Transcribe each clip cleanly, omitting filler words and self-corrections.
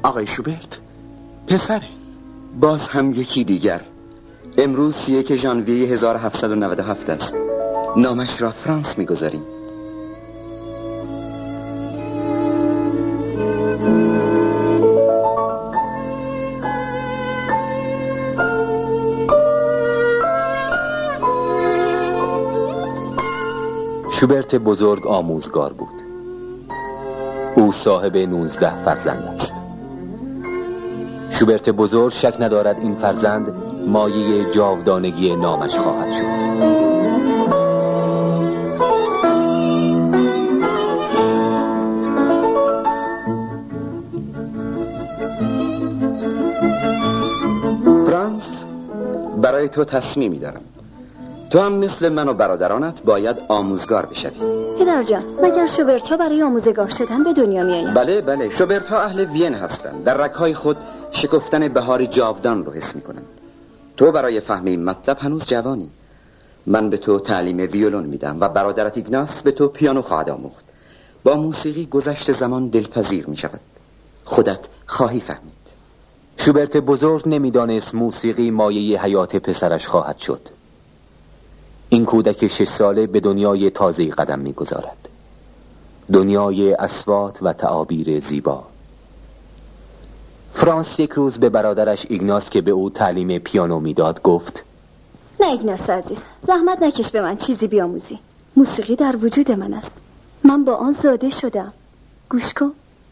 آقای شوبرت پسره. باز هم یکی دیگر. امروز 1 ژانویه 1797 است. نامش را فرانس می‌گذاریم. شوبرت بزرگ آموزگار بود. او صاحب 19 فرزند است. شوبرت بزرگ شک ندارد این فرزند مایه جاودانگی نامش خواهد شد. فرانس، برای تو تصمیمی دارم. تو هم مثل من و برادرانت باید آموزگار بشوی. پدر جان، مگر شوبرت‌ها برای آموزگار شدن به دنیا میآیند؟ بله، شوبرت‌ها اهل وین هستند. در رگ‌های خود شکفتن بهار جاودان رو حس می‌کنند. تو برای فهم این مطلب هنوز جوانی. من به تو تعلیم ویولون میدم و برادرت ایگناس به تو پیانو خواهد آموخت. با موسیقی گذشت زمان دلپذیر می‌شود. خودت خواهی فهمید. شوبرت بزرگ نمی‌دانست موسیقی مایه حیات پسرش خواهد شد. این کودک 6 ساله به دنیای تازه‌ای قدم می‌گذارد. دنیای اصوات و تعابیر زیبا. فرانس یک روز به برادرش ایگناس که به او تعلیم پیانو میداد گفت: نه ایگناس عزیز، زحمت نکش به من چیزی بیاموزی. موسیقی در وجود من است. من با آن زاده شدم. گوش کن.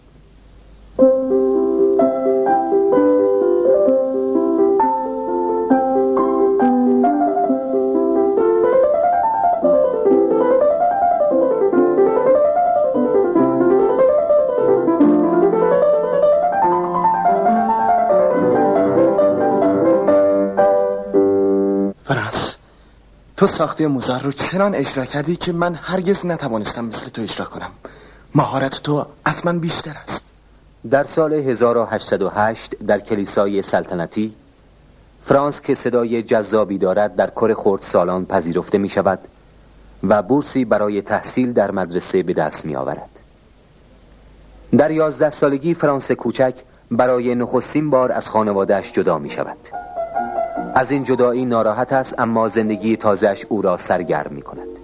تو ساخته موزارت رو چنان اجرا کردی که من هرگز نتوانستم مثل تو اجرا کنم. مهارت تو از من بیشتر است. در سال 1808 در کلیسای سلطنتی، فرانس که صدای جذابی دارد در کور خردسالان پذیرفته می شود و بورسی برای تحصیل در مدرسه به دست می آورد. در 11 سالگی فرانس کوچک برای نخستین بار از خانواده‌اش جدا می شود. از این جدایی ناراحت است، اما زندگی تازه‌اش او را سرگرم می کند.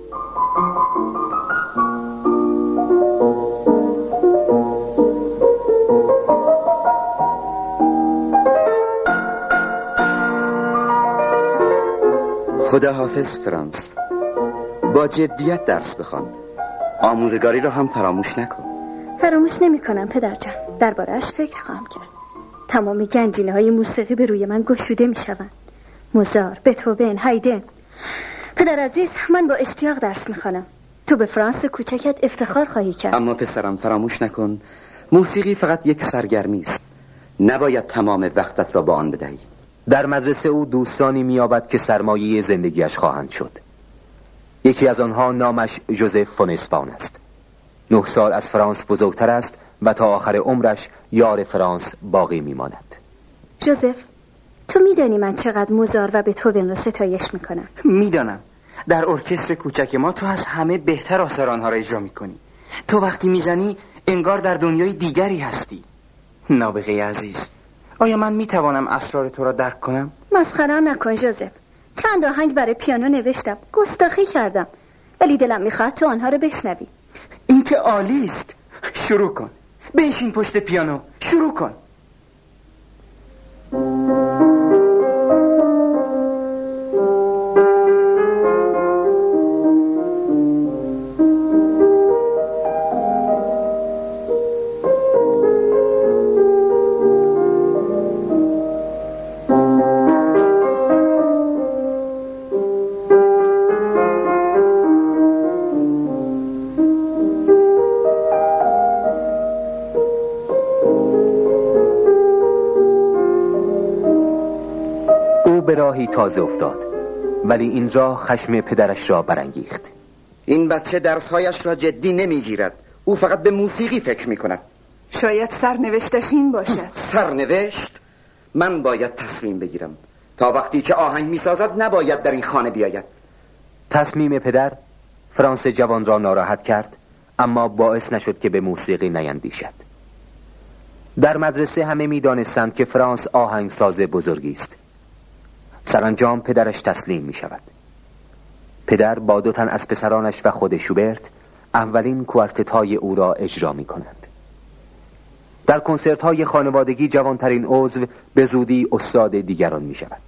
خداحافظ فرانس. با جدیت درس بخوان. آموزگاری رو هم فراموش نکن. فراموش نمی کنم پدر جان. درباره‌اش فکر خواهم کرد. تمام گنجینه‌های موسیقی به روی من گشوده می شوند. موزار، بتهوون، هایدن. پدر عزیز، من با اشتیاق درس میخوانم. تو به فرانس کوچکت افتخار خواهی کرد. اما پسرم فراموش نکن، موسیقی فقط یک سرگرمی است. نباید تمام وقتت را با آن بدهی. در مدرسه او دوستانی می‌یابد که سرمایه زندگیش خواهند شد. یکی از آنها نامش ژوزف فون اسپان است. 9 سال از فرانس بزرگتر است و تا آخر عمرش یار فرانس باقی میماند. ژوزف، تو میدانی من چقدر موزار و بتهوون را ستایش میکنم؟ میدانم. در ارکستر کوچک ما تو از همه بهتر آثار آنها را اجرا میکنی. تو وقتی میزنی انگار در دنیای دیگری هستی. نابغه عزیز، آیا من میتوانم اسرار تو را درک کنم؟ مسخره نکن ژوزف. چند آهنگ برای پیانو نوشتم، گستاخی کردم، ولی دلم میخواد تو آنها رو بشنوی. این که عالی است. شروع کن. بنشین پشت پیانو. شروع کن. به راهی تازه افتاد، ولی این راه خشم پدرش را برانگیخت. این بچه درسهایش را جدی نمیگیرد. او فقط به موسیقی فکر میکند. شاید سرنوشتش این باشد. سرنوشت؟ من باید تصمیم بگیرم. تا وقتی که آهنگ میسازد نباید در این خانه بیاید. تصمیم پدر فرانس جوان را ناراحت کرد، اما باعث نشد که به موسیقی نیندیشد. در مدرسه همه می‌دانستند که فرانس آهنگساز بزرگی است. سرانجام پدرش تسلیم می‌شود. پدر با 2 تن از پسرانش و خود شوبرت اولین کوارتت‌های او را اجرا می‌کنند. در کنسرت‌های خانوادگی جوانترین عضو به زودی استاد دیگران می‌شود.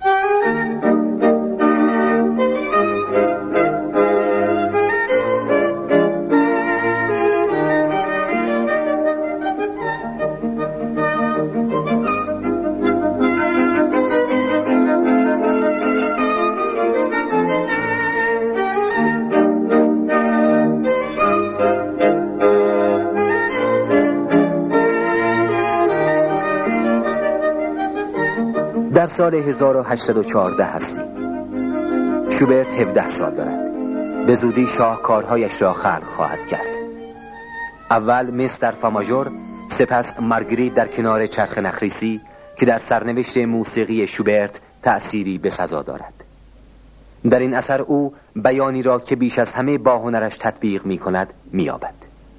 در سال 1814 هستیم. شوبرت 17 سال دارد. به زودی شاهکارهایش را خلق خواهد کرد. اول مستر فاماژور، سپس مارگریت در کنار چرخ نخریسی که در سرنوشت موسیقی شوبرت تأثیری به سزا دارد. در این اثر او بیانی را که بیش از همه با هنرش تطبیق می کند می یابد.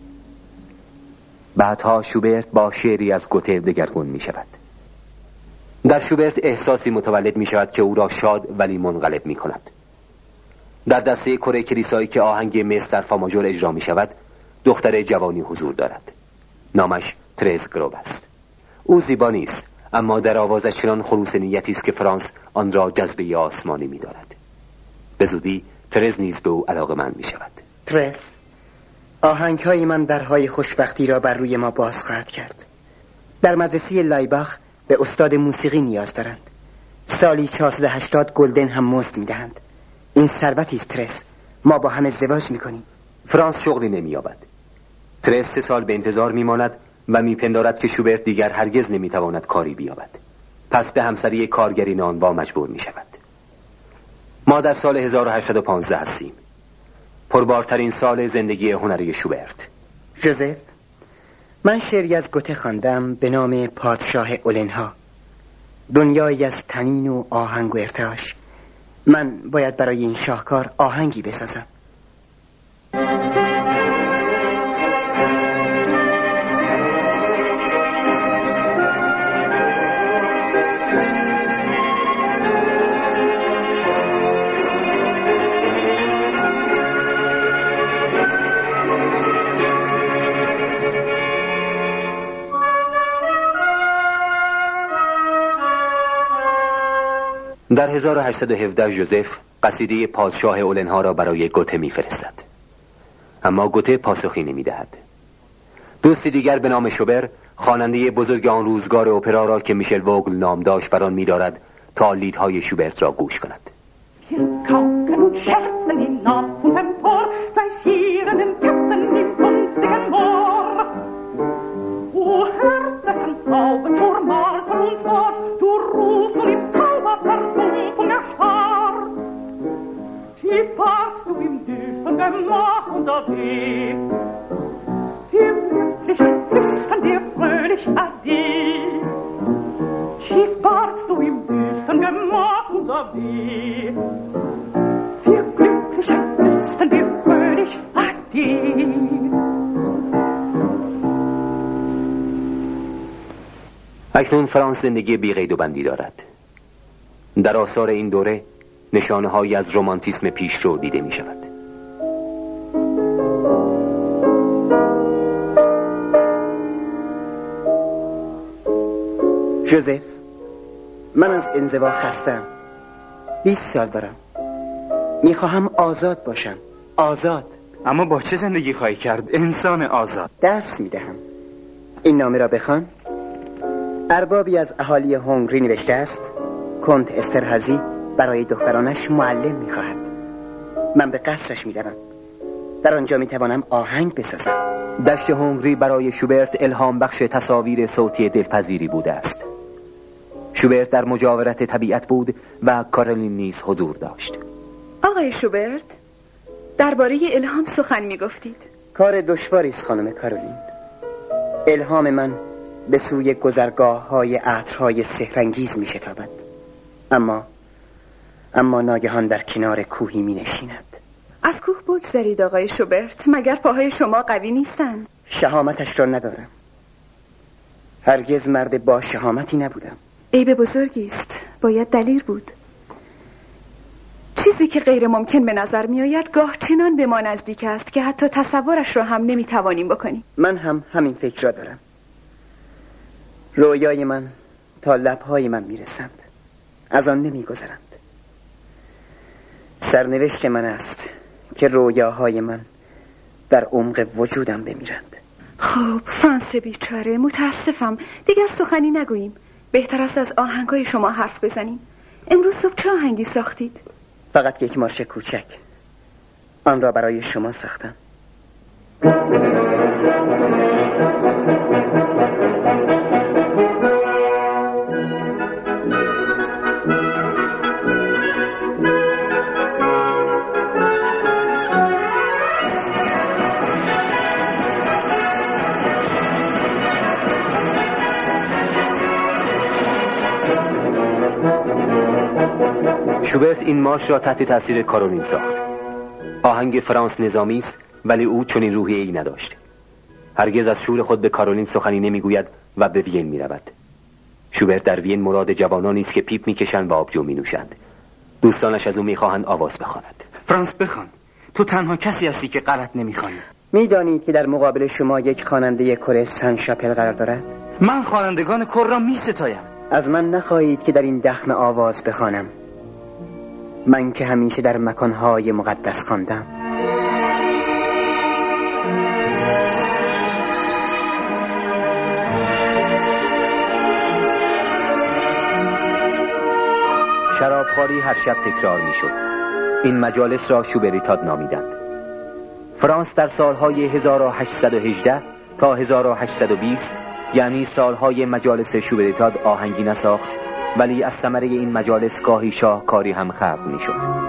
بعدها شوبرت با شعری از گوته دگرگون می شود. در شوبرت احساسی متولد می شود که او را شاد ولی منقلب می کند. در دسته کره کلیسایی که آهنگ مستر فاماژور اجرا می شود دختر جوانی حضور دارد. نامش ترز گروب است. او زیبا نیست، اما در آوازش چنان خلوص نیتی است که فرانس آن را جذبه آسمانی می دارد. به زودی ترز نیز به او علاقه‌مند می شود. ترز، آهنگ‌های من درهای خوشبختی را بر روی ما باز خواهد کرد. در مدرسه لایباخ به استاد موسیقی نیاز دارند. سالی 480 گلدن هم مزد می‌دهند. این ثروتی است ترس. ما با هم ازدواج می‌کنیم. فرانس شغلی نمی‌یابد. ترس 3 سال به انتظار می‌ماند و می‌پندارد که شوبرت دیگر هرگز نمی‌تواند کاری بیابد. پس به همسری کارگری نانوا مجبور می‌شود. ما در سال 1815 هستیم. پربارترین سال زندگی هنری شوبرت. ژوزف، من شعری از گوته خواندم به نام پادشاه اولنها. دنیایی از تنین و آهنگ و ارتعاش. من باید برای این شاهکار آهنگی بسازم. در 1817 ژوزف قصیده پادشاه اولنها را برای گوته می‌فرستد. اما گوته پاسخی نمی‌دهد. دوستی دیگر به نام شوبر، خواننده بزرگ آن روزگار اپرا را که میشل ووگل نام داشت بر آن می‌دارد تا لیدهای شوبرت را گوش کند. Tief parkst du im düstern Gemach unser Weg, wir glücklichen flüstern dir fröhlich Ade. Tief parkst du im düstern Gemach unser Weg, wir glücklichen flüstern dir fröhlich Ade. اکنون فرانس زندگی بی‌قید و بندی دارد. در آثار این دوره نشانه‌هایی از رمانتیسم پیشرو دیده می شود. ژوزف، من از انزوا خستم. 20 سال دارم. میخواهم آزاد باشم. آزاد. اما با چه زندگی خواهی کرد انسان آزاد؟ درس میدهم. این نامه را بخوان. اربابی از اهالی هنگری نوشته است کنت استرهازی برای دخترانش معلم میخواهد. من به قصرش میروم. در آنجا میتوانم آهنگ بسازم. دشت هنگری برای شوبرت الهام بخش تصاویر صوتی دلپذیری بوده است. شوبرت در مجاورت طبیعت بود و کارولین نیز حضور داشت. آقای شوبرت، درباره الهام سخن میگفتید. کار دشواری است خانم کارولین. الهام من به سوی گذرگاه‌های عطرهای سحرانگیز میشتابد. اما ناگهان در کنار کوهی می‌نشیند. از کوه بگذرید آقای شوبرت، مگر پاهای شما قوی نیستند؟ شهامتش را ندارم. هرگز مرد با شهامتی نبودم. عیب بزرگی است. باید دلیر بود. چیزی که غیر ممکن به نظر می آید گاه چنان به ما نزدیک است که حتی تصورش را هم نمی توانیم بکنیم. من هم همین فکر را دارم. رویای من تا لبهای من می رسند، از آن نمی گذرند. سرنوشت من است که رویاهای من در عمق وجودم بمیرند. خب فرانس بیچاره، متاسفم. دیگر سخنی نگوییم. بهتر است از آهنگای شما حرف بزنیم. امروز صبح چه آهنگی ساختید؟ فقط یک مارش کوچک. آن را برای شما ساختم. شوبرت این مارش را تحت تاثیر کارولین ساخت. آهنگ فرانس نظامی است، ولی او چنین روحیه‌ای نداشت. هرگز از شور خود به کارولین سخنی نمیگوید و به وین میرود. شوبرت در وین مراد جوانانی است که پیپ میکشند و آبجو مینوشند. دوستانش از او میخواهند آواز بخواند. فرانس بخوان. تو تنها کسی هستی که غلط نمیخوانی. میدانید که در مقابل شما یک خواننده کور سن شاپل قرار دارد؟ من خوانندگان کور را میستایم. از من نخواهید که در این دخمه آواز بخوانم، من که همیشه در مکانهای مقدس خواندم. شرابخواری هر شب تکرار میشد. این مجالس را شوبریتاد نامیدند. فرانس در سالهای 1818 تا 1820 یعنی سالهای مجالس شوبریتاد آهنگی نساخت، ولی از ثمره این مجالس گاهی شاهکاری هم خلق میشد.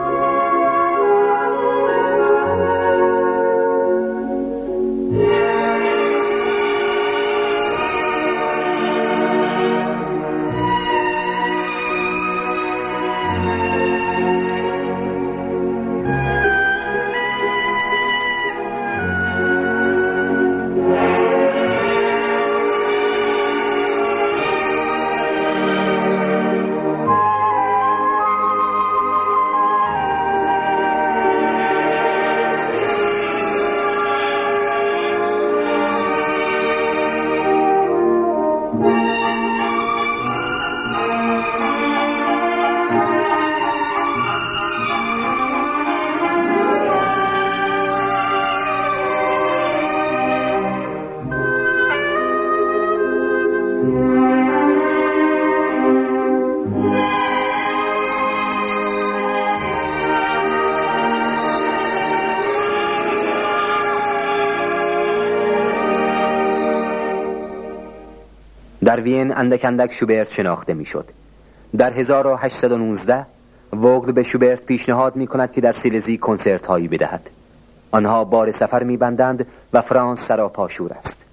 در وین اندک اندک شوبرت شناخته میشد. در 1819 وگل به شوبرت پیشنهاد می کند که در سیلزی کنسرت هایی بدهد. آنها بار سفر می بندند و فرانس سراپاشور است.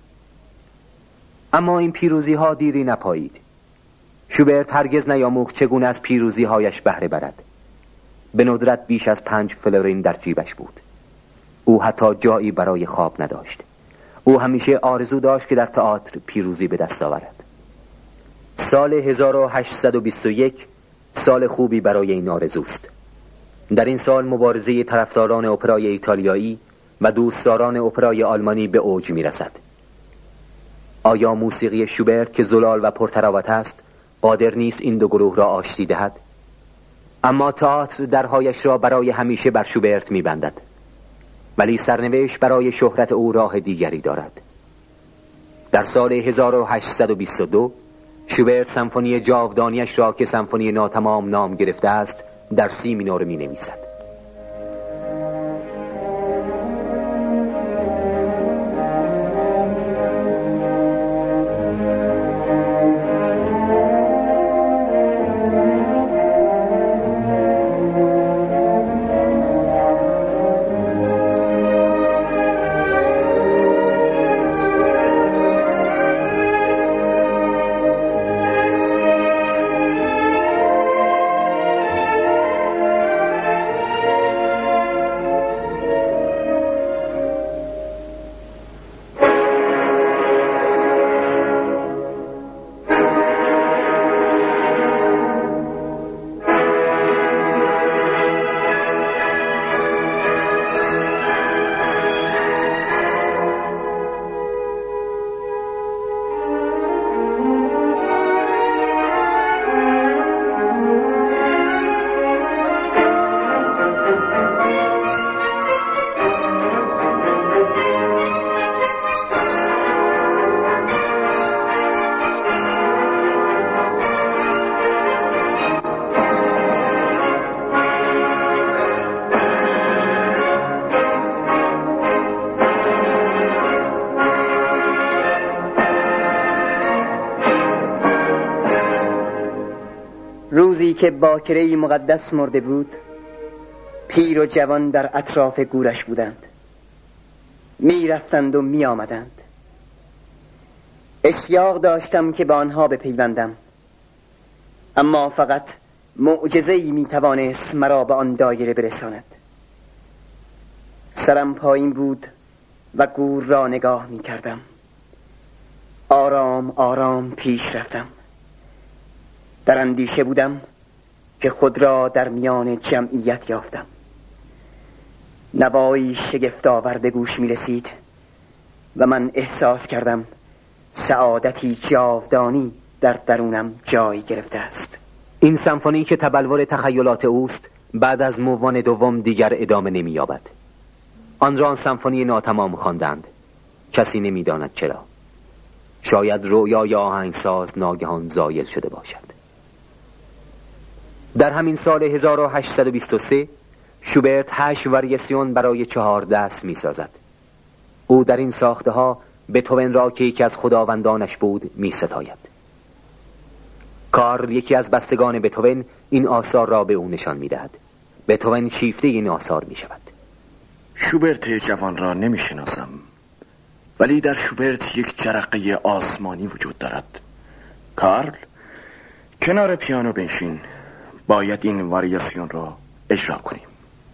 اما این پیروزی ها دیری نپایید. شوبرت هرگز نیاموخت چگونه از پیروزی هایش بهره برد. به ندرت بیش از 5 فلورین در جیبش بود. او حتی جایی برای خواب نداشت. او همیشه آرزو داشت که در تئاتر پیروزی به دست آورد. سال 1821 سال خوبی برای این آرزوست. در این سال مبارزه طرفداران اپرای ایتالیایی و دوستداران اپرای آلمانی به اوج می‌رسد. آیا موسیقی شوبرت که زلال و پرتراوت است قادر نیست این دو گروه را آشتی دهد؟ اما تئاتر درهایش را برای همیشه بر شوبرت می‌بندد. ولی سرنوشت برای شهرت او راه دیگری دارد. در سال 1822 شوبرت سمفونی جاودانیش را که سمفونی ناتمام نام گرفته است در سی مینور می نویسد. روزی که باکره‌ای مقدس مرده بود، پیر و جوان در اطراف گورش بودند، می رفتند و می آمدند. اشتیاق داشتم که به آنها بپیوندم، اما فقط معجزه‌ای می توانست مرا به آن دایره برساند. سرم پایین بود و گور را نگاه می کردم. آرام آرام پیش رفتم. در اندیشه بودم که خود را در میان جمعیت یافتم. نوایی شگفت‌آور به گوش می رسید و من احساس کردم سعادتی جاودانی در درونم جای گرفته است. این سمفونی که تبلور تخیلات اوست بعد از مووان دوم دیگر ادامه نمی یابد. آن را سمفونی ناتمام خواندند. کسی نمی داند چرا. شاید رویای آهنگساز ناگهان زایل شده باشد. در همین سال 1823 شوبرت 8 واریاسیون برای 4 دست می سازد. او در این ساخته ها بتهوون را که یکی از خداوندانش بود می ستاید. کارل یکی از بستگان بتهوون این آثار را به او نشان می دهد. بتهوون شیفته این آثار می شود. شوبرت جوان را نمی شناسم، ولی در شوبرت یک جرقه آسمانی وجود دارد. کارل، کنار پیانو بنشین، باید این واریاسیون را اجرا کنیم.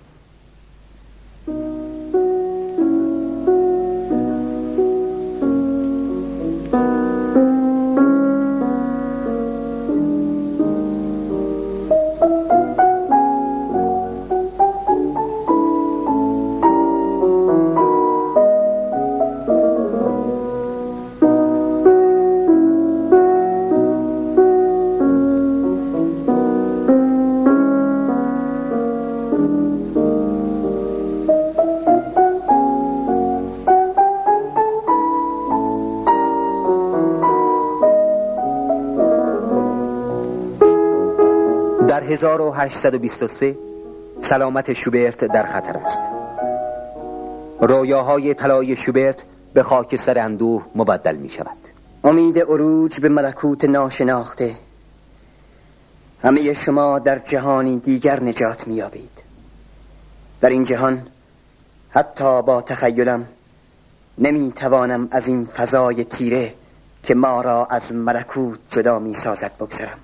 در 1823 سلامت شوبرت در خطر است. رویاهای طلایی شوبرت به خاکستر اندوه مبدل می شود. امید عروج به ملکوت ناشناخته. همه شما در جهانی دیگر نجات می یابید. در این جهان حتی با تخیلم نمی توانم از این فضای تیره که ما را از ملکوت جدا می سازد بگذرم.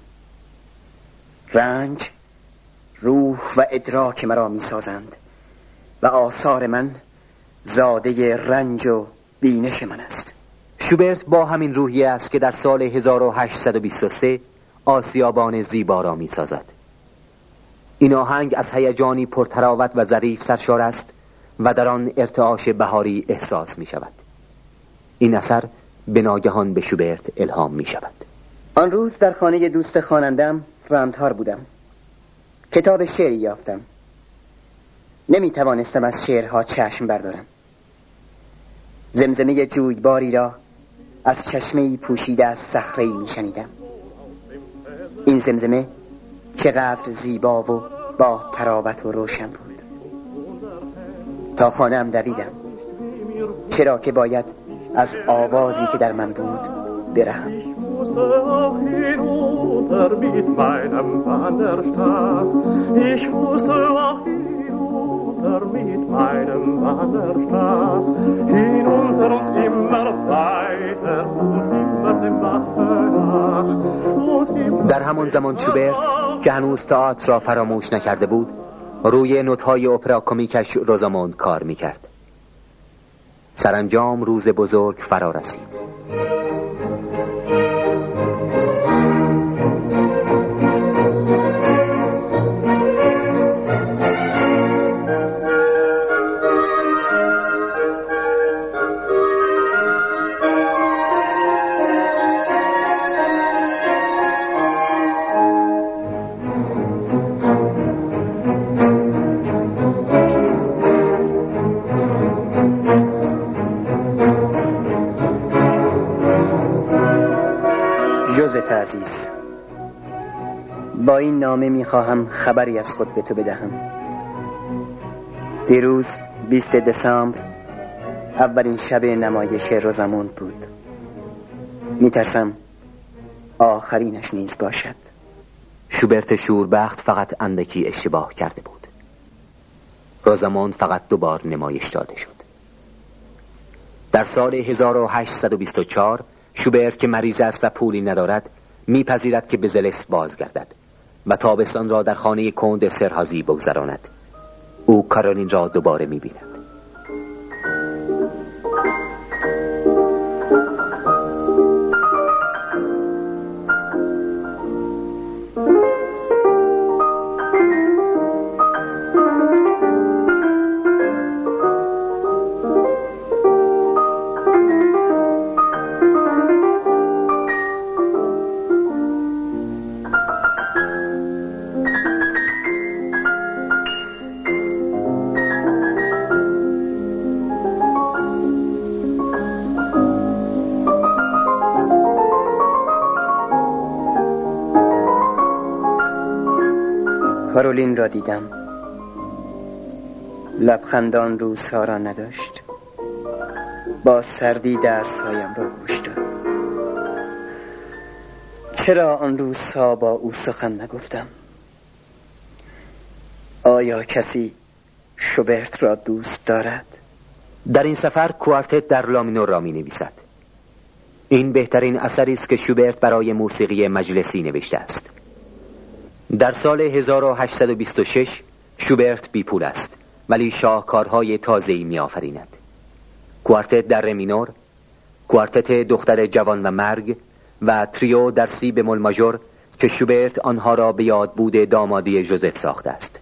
رنج، روح و ادراک مرا می سازند و آثار من زاده رنج و بینش من است. شوبرت با همین روحیه است که در سال 1823 آسیابان زیبا را می سازد. این آهنگ از هیجانی پرتراوت و ظریف سرشار است و در آن ارتعاش بهاری احساس می شود. این اثر به ناگهان به شوبرت الهام می شود. آن روز در خانه دوست خواننده‌ام راندهار بودم. کتاب شعری یافتم. نمی توانستم از شعرها چشم بردارم. زمزمه جویباری را از چشمه‌ای پوشیده از صخره‌ای می شنیدم. این زمزمه چقدر زیبا و با تراوت و روشن بود. تا خانه‌ام دویدم، چرا که باید از آوازی که در من بود برهم. Mit meinem Wanderstab. Ich musste auch hinunter mit meinem Wanderstab. Hinunter und immer weiter und immer dem Bache nach. در همان زمان شوبرت که هنوز تئاتر را فراموش نکرده بود، روی نوت‌های اپرا کمیکش روزاموند کار می‌کرد. سرانجام روز بزرگ فرا رسید. عزیز، با این نامه میخواهم خبری از خود به تو بدهم. دیروز 20 دسامبر اولین شب نمایش روزاموند بود. میترسم آخرینش نیز باشد. شوبرت شوربخت فقط اندکی اشتباه کرده بود. روزاموند فقط 2 بار نمایش داده شد. در سال 1824 شوبرت که مریض است و پولی ندارد میپذیرد که به زلس بازگردد و تابستان را در خانه کند سرهازی بگذراند. او کارولین را دوباره میبیند. کارولین را دیدم. لبخندان روزها را نداشت. با سردی درسهایم را گوش داد. چرا آن روزها با او سخن نگفتم؟ آیا کسی شوبرت را دوست دارد؟ در این سفر کوارتت در لامینور را می نویسد. این بهترین اثری است که شوبرت برای موسیقی مجلسی نوشته است. در سال 1826 شوبرت بی پول است ولی شاهکارهای تازه‌ای می‌آفریند. کوارتت در ره مینور، کوارتت دختر جوان و مرگ و تریو در سی بمول ماژور که شوبرت آنها را به یاد بود دامادی ژوزف ساخته است.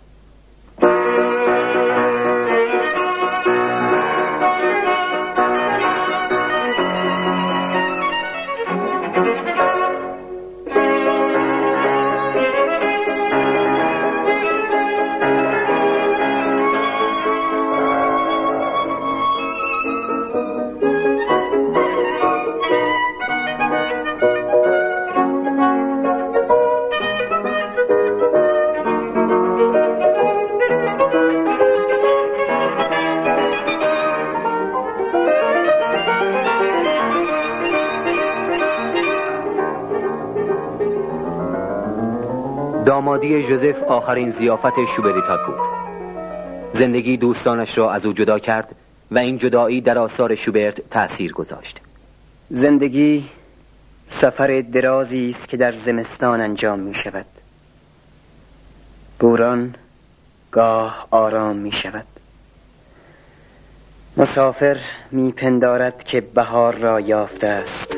دامادی ژوزف آخرین ضیافت شوبریتات بود. زندگی دوستانش را از او جدا کرد و این جدایی در آثار شوبرت تأثیر گذاشت. زندگی سفر درازی است که در زمستان انجام می شود. بوران گاه آرام می شود. مسافر می پندارد که بهار را یافته است،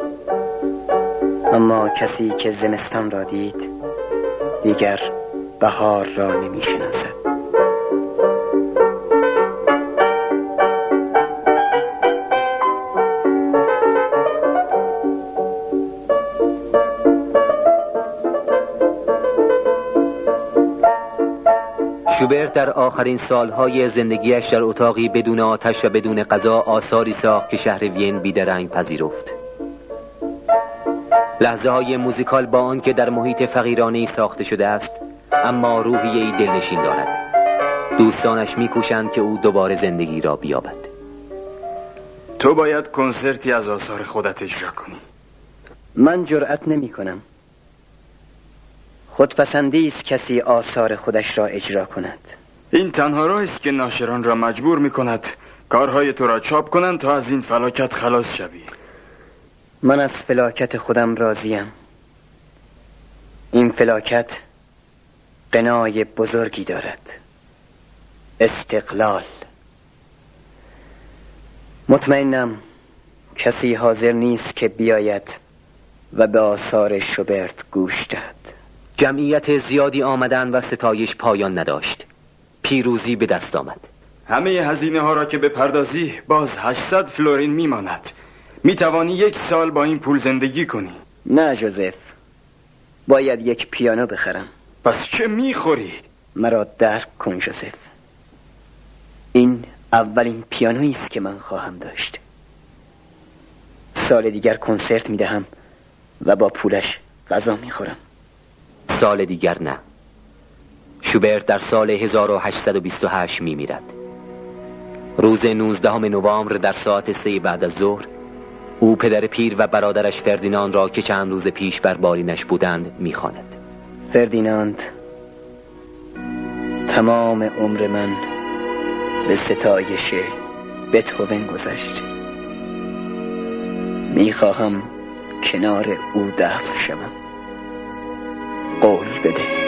اما کسی که زمستان را دید دیگر بهار را نمی شناسد. شوبرت در آخرین سالهای زندگیش در اتاقی بدون آتش و بدون غذا آثاری ساخت که شهر وین بیدرنگ پذیرفت. لحظه های موزیکال با آن که در محیط فقیرانه‌ای ساخته شده است، اما روحیه‌ای دلنشین دارد. دوستانش می‌کوشند که او دوباره زندگی را بیابد. تو باید کنسرتی از آثار خودت اجرا کنی. من جرأت نمی کنم. خودپسندی است کسی آثار خودش را اجرا کند. این تنها راهی است که ناشران را مجبور می‌کند کارهای تو را چاپ کنند تا از این فلاکت خلاص شوی. من از فلاکت خودم راضیم. این فلاکت قنای بزرگی دارد: استقلال. مطمئنم کسی حاضر نیست که بیاید و به آثار شوبرت گوش دهد. جمعیت زیادی آمدن و ستایش پایان نداشت. پیروزی به دست آمد. همه هزینه ها را که بپردازی باز 800 فلورین میماند. میتوانی 1 سال با این پول زندگی کنی. نه ژوزف، باید یک پیانو بخرم. پس چه میخوری؟ مرا درک کن ژوزف. این اولین پیانویی است که من خواهم داشت. سال دیگر کنسرت میدهم و با پولش غذا میخورم. سال دیگر نه. شوبرت در سال 1828 میمیرد. روز 19 نوامبر در ساعت 3 بعد از ظهر او پدر پیر و برادرش فردیناند را که چند روز پیش بر بالینش بودند میخواند. فردیناند، تمام عمر من به ستایش بتهوون گذشت. میخواهم کنار او دفن شوم. قول بده.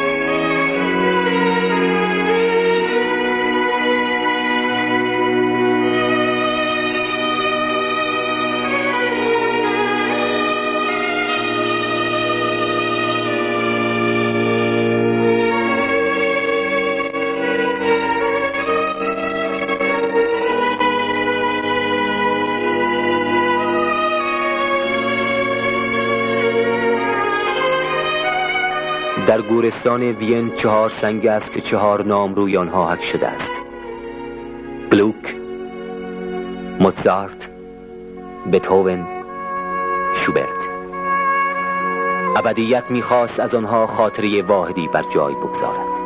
در گورستان وین 4 سنگ است که 4 نام روی آنها حک شده است: گلوک، موزارت، بتهوون، شوبرت. ابدیت می‌خواست از آنها خاطره واحدی بر جای بگذارد.